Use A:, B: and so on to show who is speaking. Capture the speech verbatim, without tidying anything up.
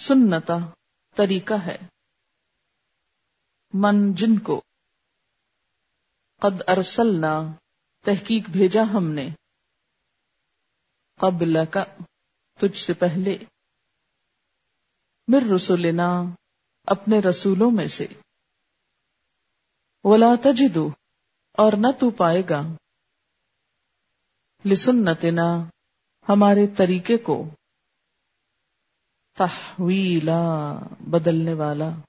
A: सुन्नता तरीका है, मन जिनको, कद अरसलना तहकीक भेजा हमने, क़ब्ल का तुझसे पहले, मिर रुसुलिना अपने रसूलों में से, वला तजिदु और न तू पाएगा, लिसुन्नतिना हमारे तरीके को, तहवीला बदलने वाला।